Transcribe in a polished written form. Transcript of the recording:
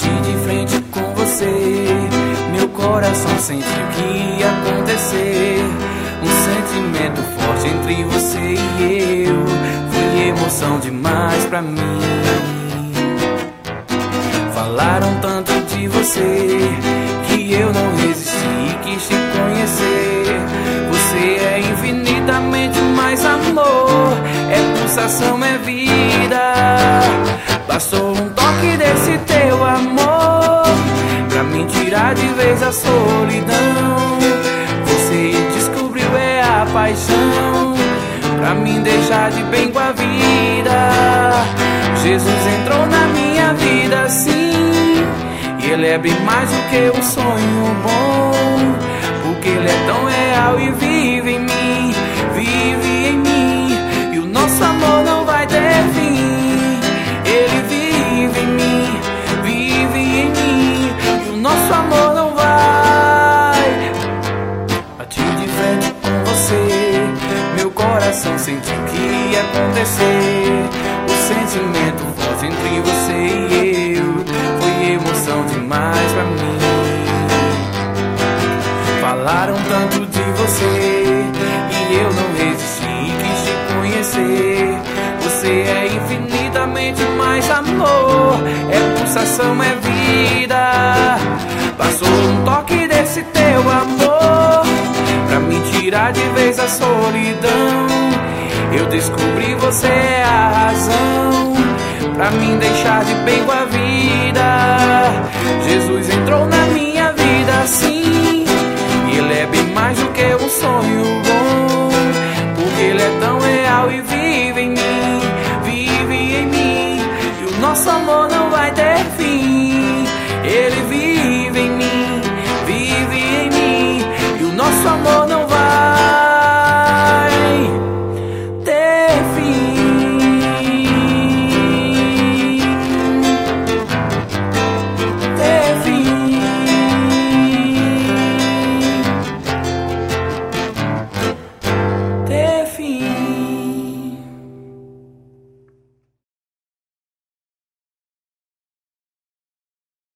Bati de frente com você, meu coração sentiu que ia acontecer. Um sentimento forte entre você e eu, foi emoção demais pra mim. Falaram tanto de você que eu não resisti e quis te conhecer. Você é infinitamente mais amor, é pulsação, é vida. Bastou um toque desse teu amor pra me tirar de vez a solidão. Você descobriu a paixão pra me deixar de bem com a vida. Jesus entrou na minha vida, sim, e Ele é bem mais do que um sonho bom, porque Ele é tão real e vive em mim, vive em mim. E o nosso amor não vai ter fim. Ele vive em mim, vive em mim, e o nosso amor não vai. Bati de frente com você, meu coração sentiu que ia acontecer. O sentimento forte entre você e eu, foi emoção demais pra mim. Falaram tanto de você e eu não resisti e quis te conhecer. Você é infinitamente mais amor, é pulsação, é vida. Passou um toque desse teu amor pra me tirar de vez a solidão. Eu descobri você é a razão pra me deixar de bem com a vida.